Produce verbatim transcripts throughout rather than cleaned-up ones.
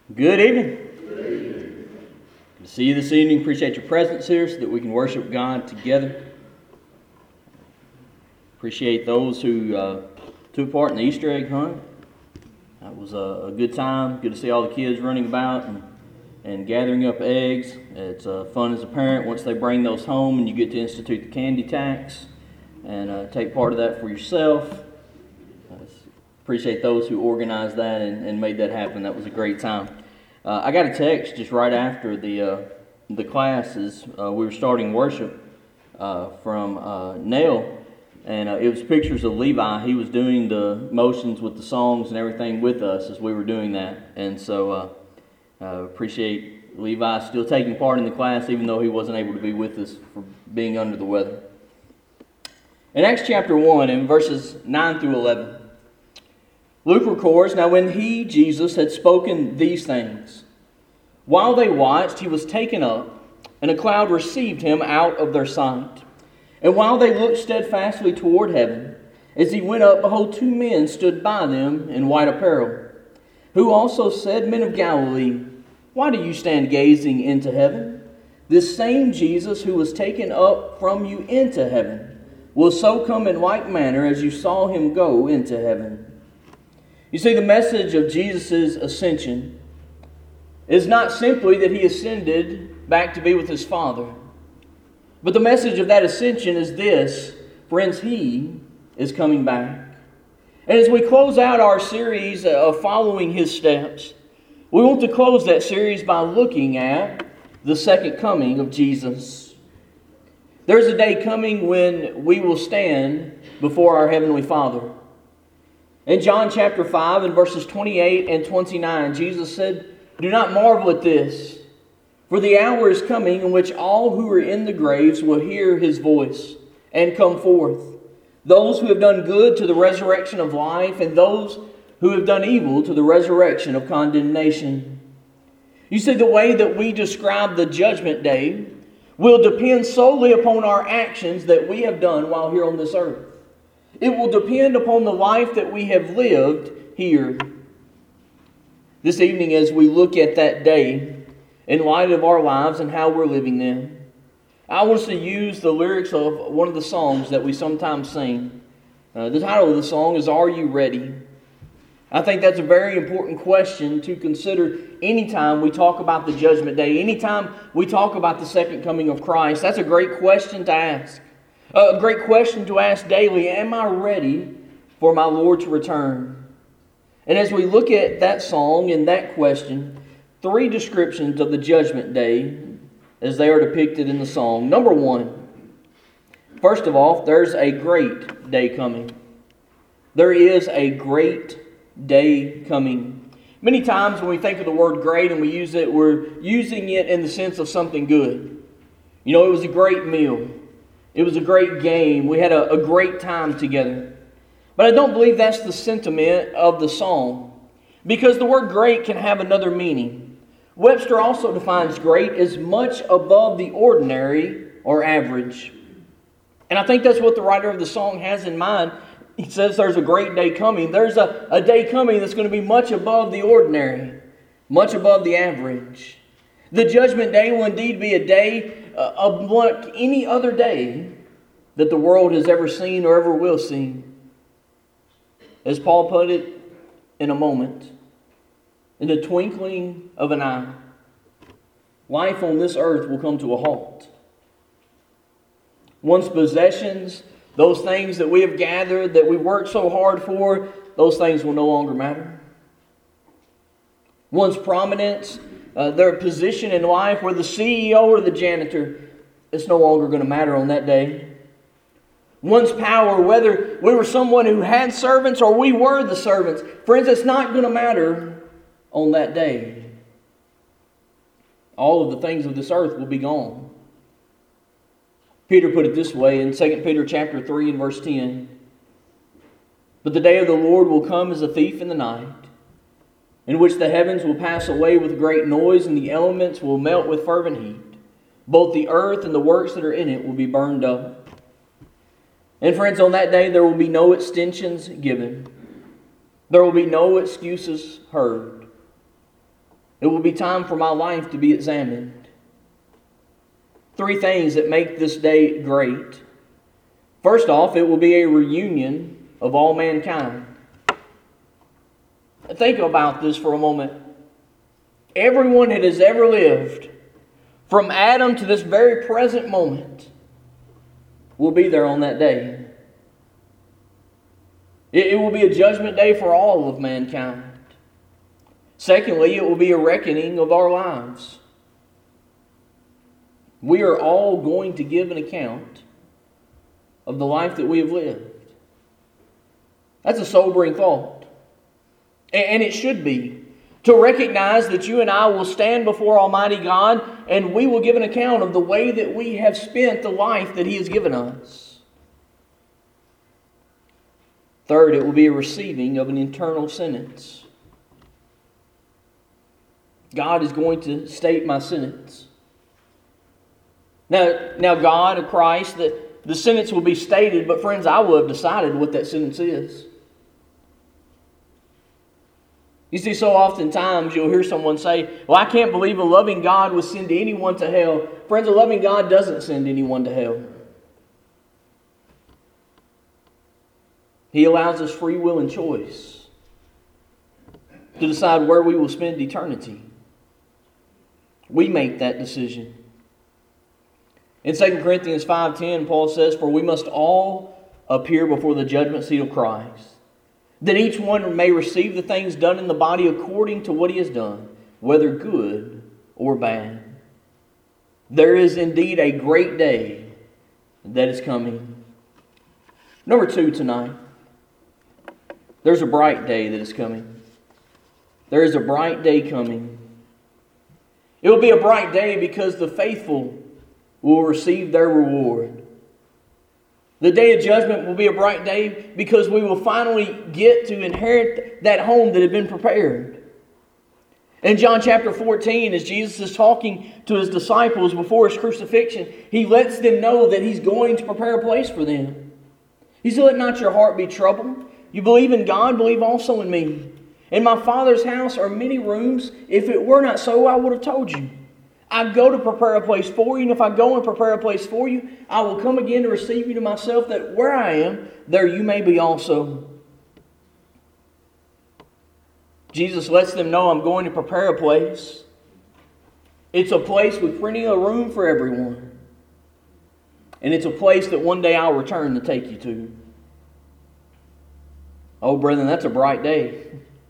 Good evening. Good evening. Good to see you this evening. Appreciate your presence here so that we can worship God together. Appreciate those who uh, took part in the Easter egg hunt. That was a, a good time. Good to see all the kids running about and, and gathering up eggs. It's uh, fun as a parent once they bring those home and you get to institute the candy tax and uh, take part of that for yourself. Uh, appreciate those who organized that and, and made that happen. That was a great time. Uh, I got a text just right after the uh, the classes. Uh, we were starting worship uh, from uh, Nell, and uh, it was pictures of Levi. He was doing the motions with the songs and everything with us as we were doing that. And so uh, uh, appreciate Levi still taking part in the class, even though he wasn't able to be with us for being under the weather. In Acts chapter one, in verses nine through eleven, Luke records, "Now when he, Jesus, had spoken these things, while they watched, he was taken up, and a cloud received him out of their sight. And while they looked steadfastly toward heaven, as he went up, behold, two men stood by them in white apparel, who also said, Men of Galilee, why do you stand gazing into heaven? This same Jesus who was taken up from you into heaven will so come in like manner as you saw him go into heaven." You see, the message of Jesus' ascension is not simply that he ascended back to be with his Father. But the message of that ascension is this: friends, he is coming back. And as we close out our series of following his steps, we want to close that series by looking at the second coming of Jesus. There's a day coming when we will stand before our Heavenly Father. In John chapter five, in verses twenty-eight and twenty-nine, Jesus said, "Do not marvel at this, for the hour is coming in which all who are in the graves will hear his voice and come forth. Those who have done good to the resurrection of life, and those who have done evil to the resurrection of condemnation." You see, the way that we describe the judgment day will depend solely upon our actions that we have done while here on this earth. It will depend upon the life that we have lived here. This evening, as we look at that day, in light of our lives and how we're living them, I want us to use the lyrics of one of the songs that we sometimes sing. Uh, the title of the song is "Are You Ready?" I think that's a very important question to consider anytime we talk about the judgment day, anytime we talk about the second coming of Christ. That's a great question to ask. A great question to ask daily: am I ready for my Lord to return? And as we look at that song and that question, three descriptions of the judgment day as they are depicted in the song. Number one, first of all, there's a great day coming. There is a great day coming. Many times when we think of the word great and we use it, we're using it in the sense of something good. You know, it was a great meal. It was a great game. We had a, a great time together. But I don't believe that's the sentiment of the song, because the word great can have another meaning. Webster also defines great as much above the ordinary or average. And I think that's what the writer of the song has in mind. He says there's a great day coming. There's a, a day coming that's going to be much above the ordinary, much above the average. The judgment day will indeed be a day uh, unlike any other day that the world has ever seen or ever will see. As Paul put it, in a moment, in the twinkling of an eye, life on this earth will come to a halt. One's possessions, those things that we have gathered, that we worked so hard for, those things will no longer matter. One's prominence, uh, their position in life, whether the C E O or the janitor, it's no longer going to matter on that day. One's power, whether we were someone who had servants or we were the servants, friends, it's not going to matter on that day. All of the things of this earth will be gone. Peter put it this way in Second Peter chapter three and verse ten. "But the day of the Lord will come as a thief in the night, in which the heavens will pass away with great noise, and the elements will melt with fervent heat. Both the earth and the works that are in it will be burned up." And friends, on that day there will be no extensions given. There will be no excuses heard. It will be time for my life to be examined. Three things that make this day great. First off, it will be a reunion of all mankind. Think about this for a moment. Everyone that has ever lived, from Adam to this very present moment, will be there on that day. It will be a judgment day for all of mankind. Secondly, it will be a reckoning of our lives. We are all going to give an account of the life that we have lived. That's a sobering thought. And it should be. To recognize that you and I will stand before Almighty God and we will give an account of the way that we have spent the life that He has given us. Third, it will be a receiving of an eternal sentence. God is going to state my sentence. Now, now God or Christ, the, the sentence will be stated, but friends, I will have decided what that sentence is. You see, so oftentimes you'll hear someone say, well, I can't believe a loving God would send anyone to hell. Friends, a loving God doesn't send anyone to hell. He allows us free will and choice to decide where we will spend eternity. We make that decision. In Second Corinthians five ten, Paul says, for we must all appear before the judgment seat of Christ, that each one may receive the things done in the body according to what he has done, whether good or bad. There is indeed a great day that is coming. Number two tonight. There's a bright day that is coming. There is a bright day coming. It will be a bright day because the faithful will receive their reward. The day of judgment will be a bright day because we will finally get to inherit that home that had been prepared. In John chapter fourteen, as Jesus is talking to His disciples before His crucifixion, He lets them know that He's going to prepare a place for them. He said, let not your heart be troubled. You believe in God, believe also in me. In my Father's house are many rooms. If it were not so, I would have told you. I go to prepare a place for you, and if I go and prepare a place for you, I will come again to receive you to myself, that where I am, there you may be also. Jesus lets them know, I'm going to prepare a place. It's a place with plenty of room for everyone. And it's a place that one day I'll return to take you to. Oh, brethren, that's a bright day.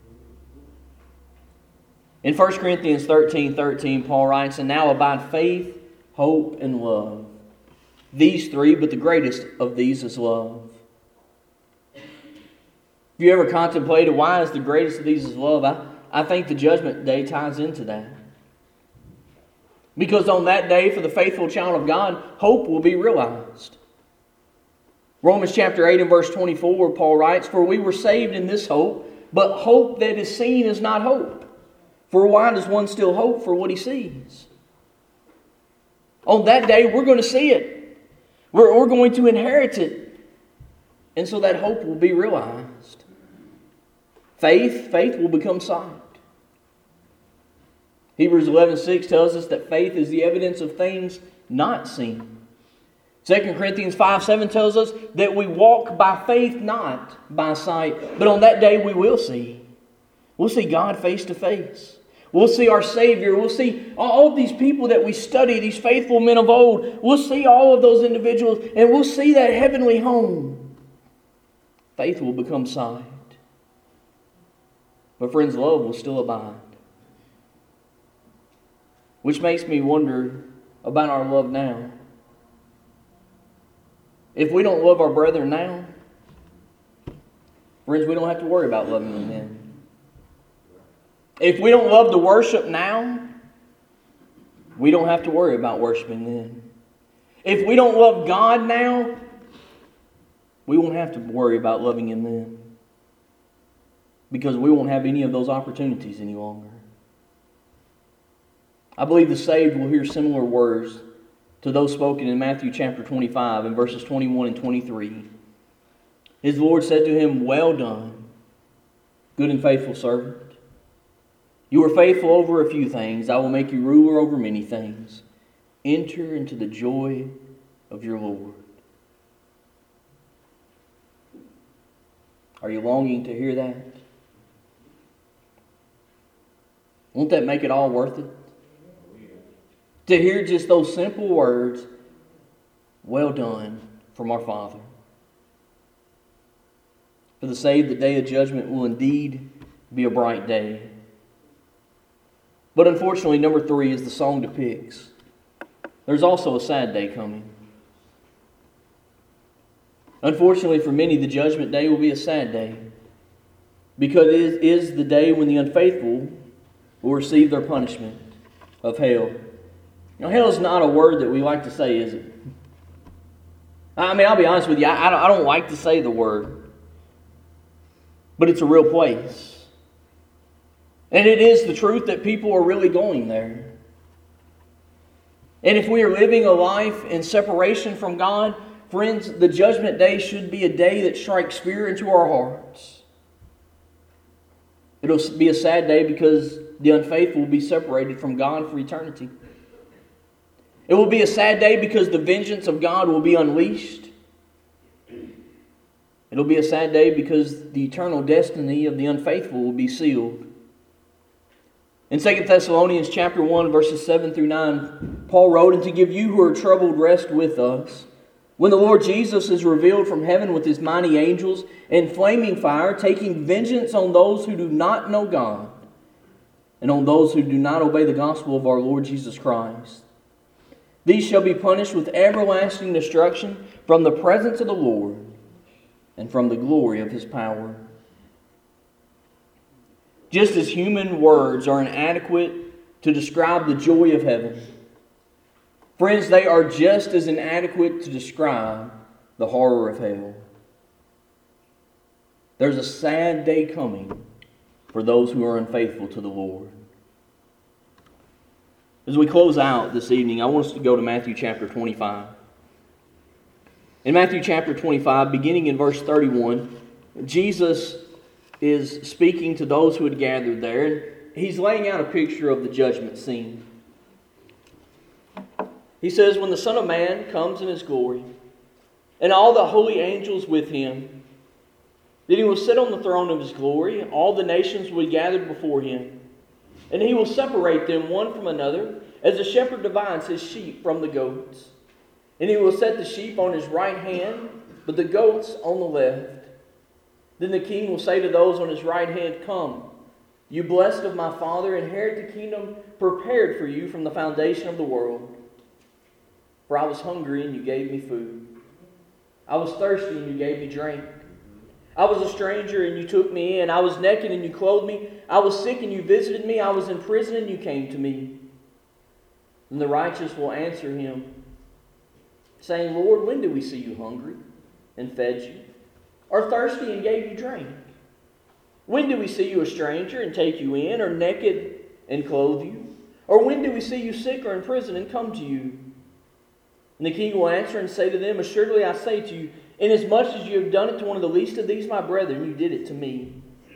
In First Corinthians thirteen thirteen, Paul writes, and now abide faith, hope, and love. These three, but the greatest of these is love. Have you ever contemplated why is the greatest of these is love? I, I think the judgment day ties into that. Because on that day, for the faithful child of God, hope will be realized. Romans chapter eight and verse twenty-four, Paul writes, for we were saved in this hope, but hope that is seen is not hope. For why does one still hope for what he sees? On that day, we're going to see it. We're, we're going to inherit it. And so that hope will be realized. Faith, faith will become sight. Hebrews eleven six tells us that faith is the evidence of things not seen. Second Corinthians five seven tells us that we walk by faith, not by sight. But on that day we will see. We'll see God face to face. We'll see our Savior. We'll see all of these people that we study, these faithful men of old. We'll see all of those individuals, and we'll see that heavenly home. Faith will become sight. But friends, love will still abide. Which makes me wonder about our love now. If we don't love our brethren now, friends, we don't have to worry about loving them then. If we don't love to worship now, we don't have to worry about worshiping then. If we don't love God now, we won't have to worry about loving Him then. Because we won't have any of those opportunities any longer. I believe the saved will hear similar words to those spoken in Matthew chapter twenty-five and verses twenty-one and twenty-three. His Lord said to him, well done, good and faithful servant. You are faithful over a few things. I will make you ruler over many things. Enter into the joy of your Lord. Are you longing to hear that? Won't that make it all worth it? To hear just those simple words, well done, from our Father. For the saved, the day of judgment will indeed be a bright day. But unfortunately, number three, as the song depicts, there's also a sad day coming. Unfortunately for many, the judgment day will be a sad day, because it is the day when the unfaithful will receive their punishment of hell. Now, hell is not a word that we like to say, is it? I mean, I'll be honest with you, I, I, don't, I don't like to say the word, but it's a real place. And it is the truth that people are really going there. And if we are living a life in separation from God, friends, the judgment day should be a day that strikes fear into our hearts. It'll be a sad day because the unfaithful will be separated from God for eternity. It will be a sad day because the vengeance of God will be unleashed. It'll be a sad day because the eternal destiny of the unfaithful will be sealed. In Second Thessalonians chapter one, verses seven through nine, Paul wrote, "And to give you who are troubled rest with us, when the Lord Jesus is revealed from heaven with his mighty angels in flaming fire, taking vengeance on those who do not know God, and on those who do not obey the gospel of our Lord Jesus Christ. These shall be punished with everlasting destruction from the presence of the Lord and from the glory of his power." Just as human words are inadequate to describe the joy of heaven, friends, they are just as inadequate to describe the horror of hell. There's a sad day coming for those who are unfaithful to the Lord. As we close out this evening, I want us to go to Matthew chapter twenty-five. In Matthew chapter twenty-five, beginning in verse thirty-one, Jesus is speaking to those who had gathered there, and he's laying out a picture of the judgment scene. He says, "When the Son of Man comes in his glory, and all the holy angels with him, then he will sit on the throne of his glory, all the nations will be gathered before him. And he will separate them one from another, as a shepherd divides his sheep from the goats. And he will set the sheep on his right hand, but the goats on the left. Then the king will say to those on his right hand, 'Come, you blessed of my Father, inherit the kingdom prepared for you from the foundation of the world. For I was hungry, and you gave me food. I was thirsty, and you gave me drink. I was a stranger, and you took me in. I was naked, and you clothed me. I was sick, and you visited me. I was in prison, and you came to me.' And the righteous will answer him, saying, 'Lord, when did we see you hungry and fed you, or thirsty and gave you drink? When did we see you a stranger and take you in, or naked and clothe you? Or when did we see you sick or in prison and come to you?' And the king will answer and say to them, 'Assuredly I say to you, inasmuch as you have done it to one of the least of these my brethren, you did it to me.'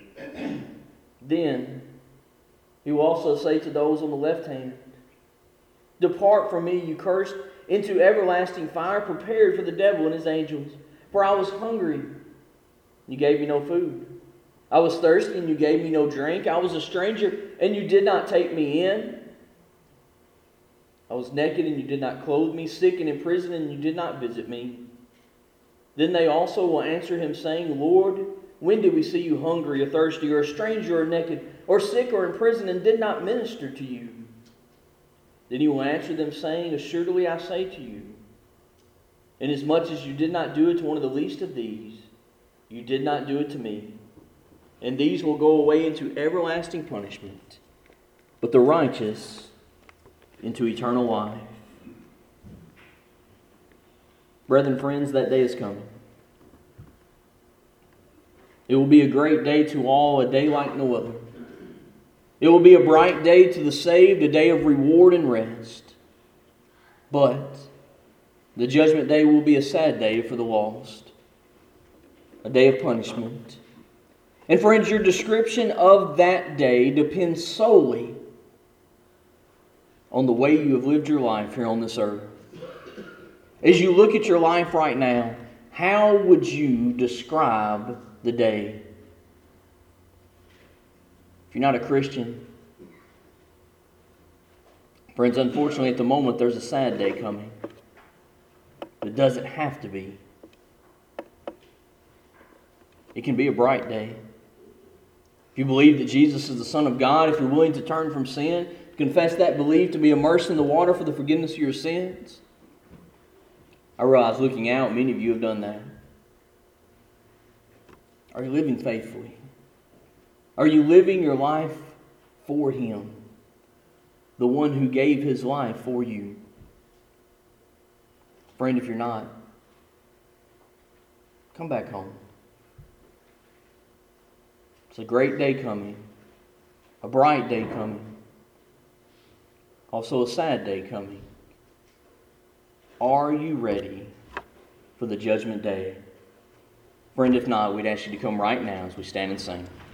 Then he will also say to those on the left hand, 'Depart from me, you cursed, into everlasting fire, prepared for the devil and his angels. For I was hungry, you gave me no food. I was thirsty, and you gave me no drink. I was a stranger, and you did not take me in. I was naked, and you did not clothe me, sick and in prison, and you did not visit me.' Then they also will answer him, saying, 'Lord, when did we see you hungry or thirsty, or a stranger or naked, or sick or in prison, and did not minister to you?' Then he will answer them, saying, 'Assuredly I say to you, inasmuch as you did not do it to one of the least of these, you did not do it to me.' And these will go away into everlasting punishment, but the righteous into eternal life." Brethren, friends, that day is coming. It will be a great day to all, a day like no other. It will be a bright day to the saved, a day of reward and rest. But the judgment day will be a sad day for the lost, a day of punishment. And friends, your description of that day depends solely on the way you have lived your life here on this earth. As you look at your life right now, how would you describe the day? If you're not a Christian, friends, unfortunately at the moment there's a sad day coming. But it doesn't have to be. It can be a bright day. If you believe that Jesus is the Son of God, if you're willing to turn from sin, confess that belief, to be immersed in the water for the forgiveness of your sins. I realize looking out, many of you have done that. Are you living faithfully? Are you living your life for Him? The one who gave His life for you. Friend, if you're not, come back home. It's a great day coming. A bright day coming. Also a sad day coming. Are you ready for the judgment day? Friend, if not, we'd ask you to come right now as we stand and sing.